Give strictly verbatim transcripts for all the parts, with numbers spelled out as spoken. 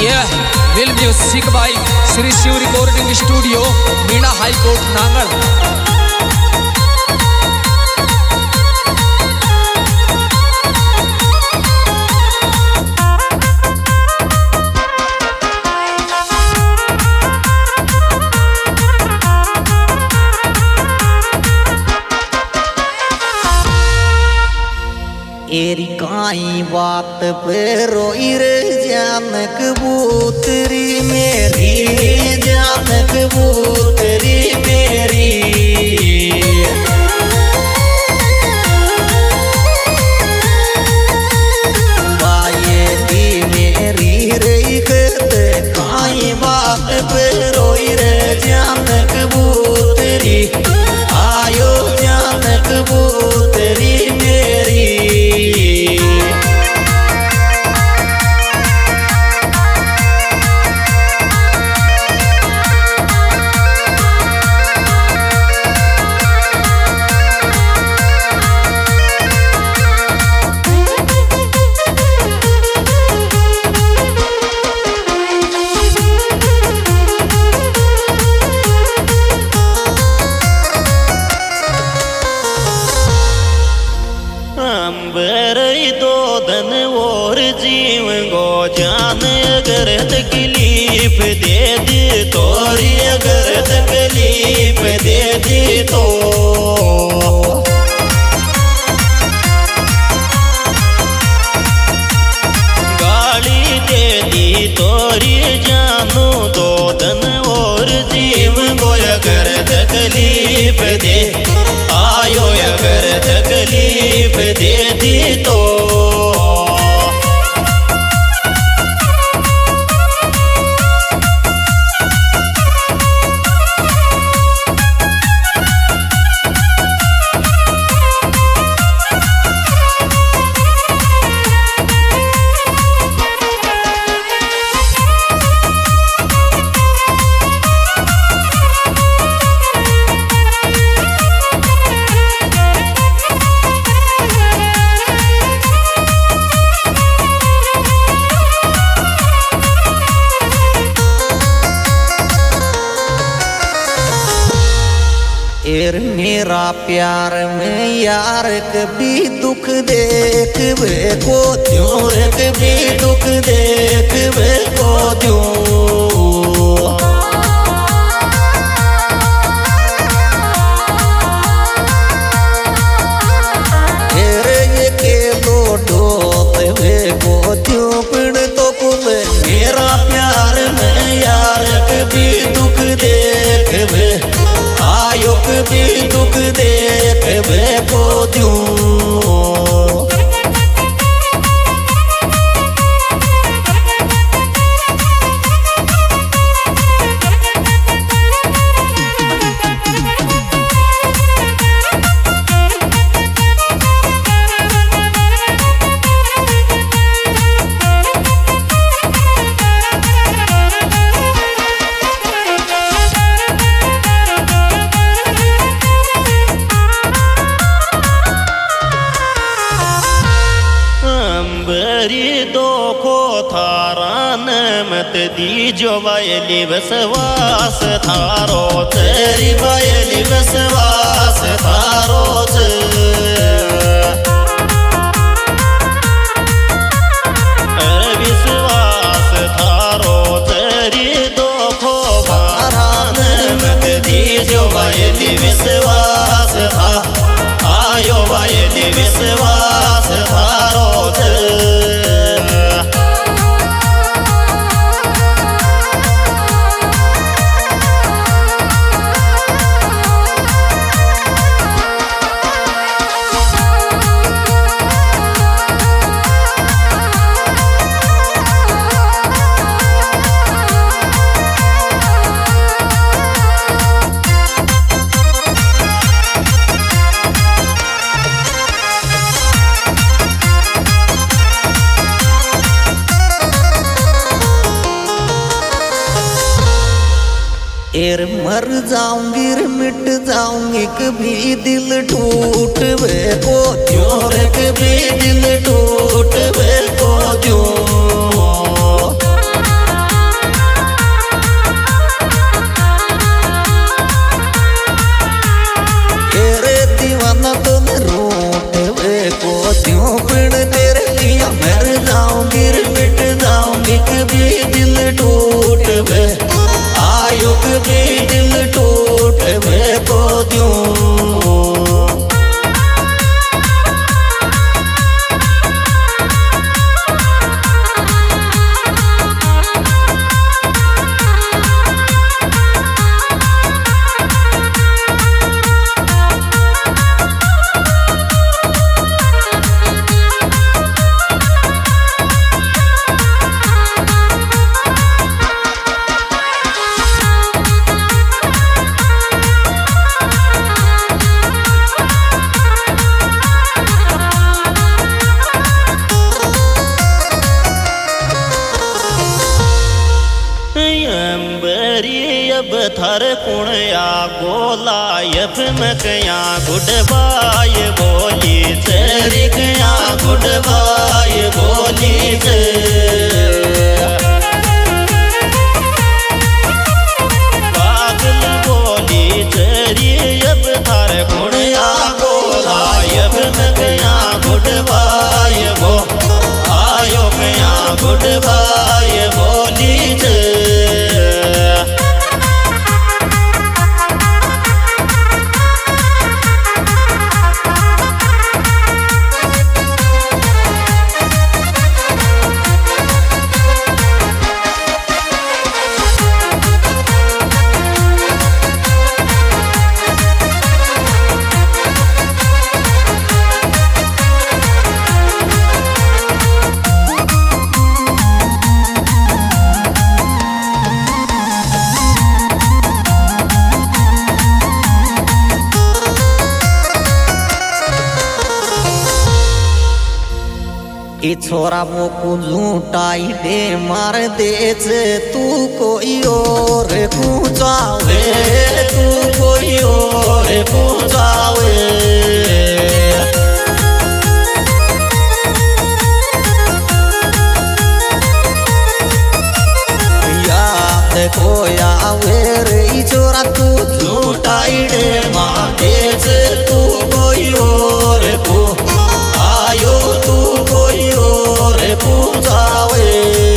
Will music by Shri Shiv recording studio Meena high court Nangal. एरी काई बात पे रोई रे जान कबूतरी मेरी, जान कबूतरी मेरी। बाये दी मेरी रही करते काई बात पे रोई रे जान कबूतरी, आयो जान कबूतरी मेरी। अगर तकलीफ दे दी तोरी, अगर तकलीफ दे दी तो गाली दे दी तोरी जानू दो दन और जीव को। अगर तकलीफ दे आयो, अगर तकलीफ दे दी तो एर मेरा प्यार में यार कभी दुख देख वे को क्यों, कभी दुख देख वे को क्यों। एर ये के लोटो वे को क्यों पिण तो कुल मेरा प्यार में यार कभी दुख देख वे आयो, कभी दुख देख वे को दूं। दो को थारान मत दी जो वायली बसवास थारो, तेरी वायली बसवास थारो। विश्वास थारो तेरी दो को थारान मत दी जो वायली विश्वास था, आयो वायली विश्वास थारो। एर मर जाऊंगी मिट जाऊंगी कभी दिल टूट वे को क्यों, कभी दिल टूट वे को क्यों। चरी अब थर कुणया गोला यफ में कया गुड बाय बोली चरी कया गुड बाय बोली से पागल बोली चरी अब थर कुणया गोला यफ में कया गुड बाय बो आयो कया गुड बाय बोली से ई छोरा मोकू झूठाई दे मार दे तू कोई और पूछावे तू कोई और पूछावे याद कोया वे रे छोरा तू झूठाई दे मार दे तू कोई और पू आयो तू कोई और पूछावे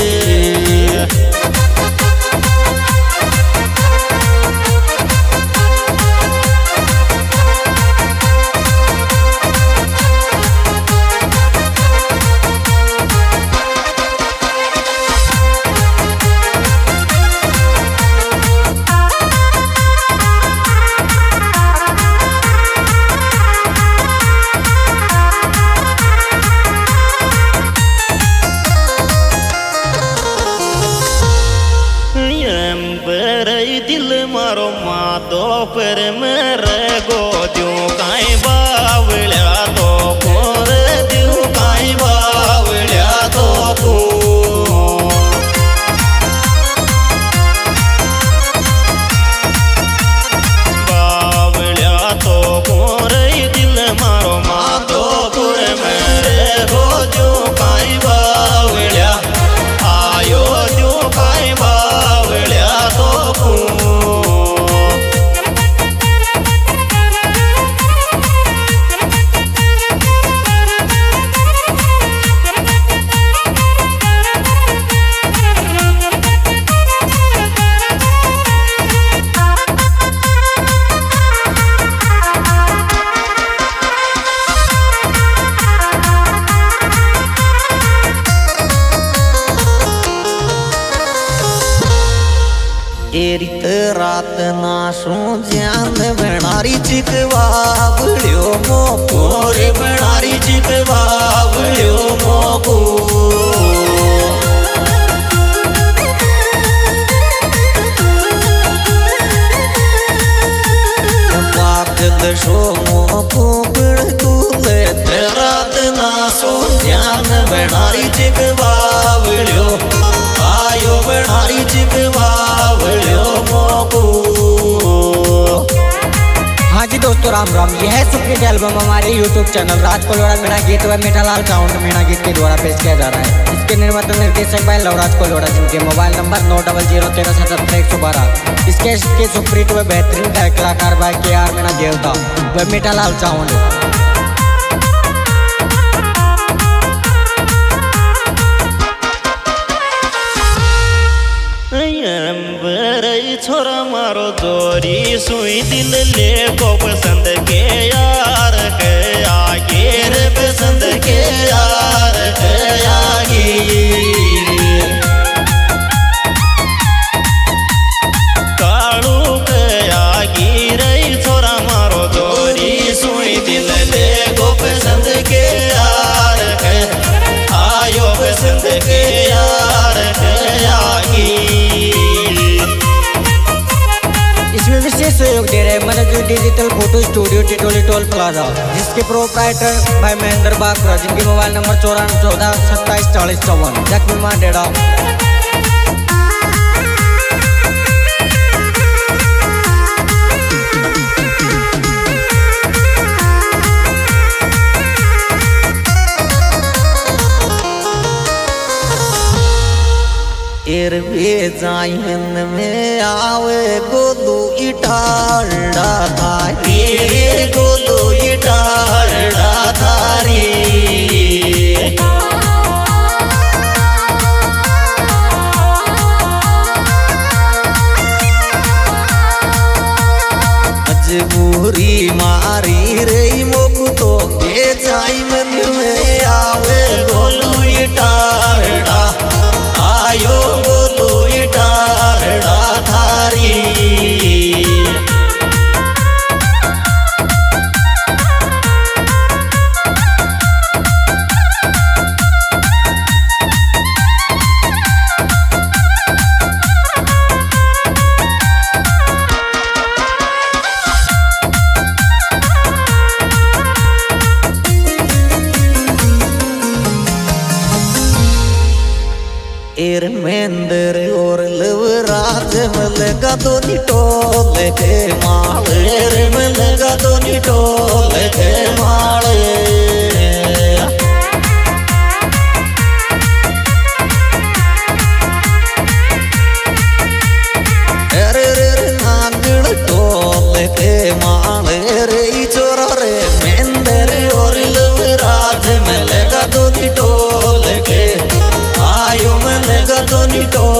दिल मारो मातो पर मेरे गो द्यू काई बावल्या तो कोर द्यू काई बावल्या तो को बावल्या तो कोर दिल मारो मातो पर मेरे गो द्यू काई बावल्या आयो द्यू काई बावल्या तो को एरित रात नाशो ज्ञान बनारी चिकवा बड़ियो मोको रे बनारी चिकवा बड़ियो मोको पाक दशो मोको बड़ तूले रात नाशो ज्ञान बनारी चिकवा बड़ियो आयो बनारी चिकवा हाँ जी दोस्तों राम राम। यह है सुप्रीत एल्बम हमारे यूट्यूब चैनल राज कोलोड़ा मीणा गीत व मीठालाल साउंड मीणा गीत के द्वारा पेश किया जा रहा है। इसके निर्माता निर्देशक भाई लवराज कोलोड़ा जिनके मोबाइल नंबर नौ डबल जीरो तेरह सतहत्तर एक सौ बारह। इसके के सुप्रीत व बेहतरीन गायक कलाकार भाई के आर मीणा देवता व मीठालाल साउंड। छोरा मारो जोरी सुई दिल ले को पसंद के यार के आगे रे पसंद के यार के आगे कालू के आगे रे छोरा मारो जोरी सुई दिल ले को पसंद के यार के आयो पसंद के यार के आगे। इसमें विशेष सहयोग दे रहे हैं Manoj digital photo studio Titoli toll plaza, जिसके प्रोप्राइटर भाई महेंद्र बाखरा, जिनके मोबाइल नंबर चौरानवे चौदह सत्ताईस चालीस चौवन। जख्मी मांडेड़ा। एर वे जाइन में आवे गोलू इटाड़ा थारी गोलू इटाड़ा थारी मजबूरी मारी रे मोक तो के जाइन में आवे गोलू इटाड़ा आयो गोलू इटाड़ा थारी एर मेंदर और लवराज में लगा दो निटोल के माल एर में लगा दो निटोल के माल एर एर नागड़ टोल के माल रे चोरा रे मेंदर और लवराज में लगा दो निटोल के आयो में लगा दो निटोल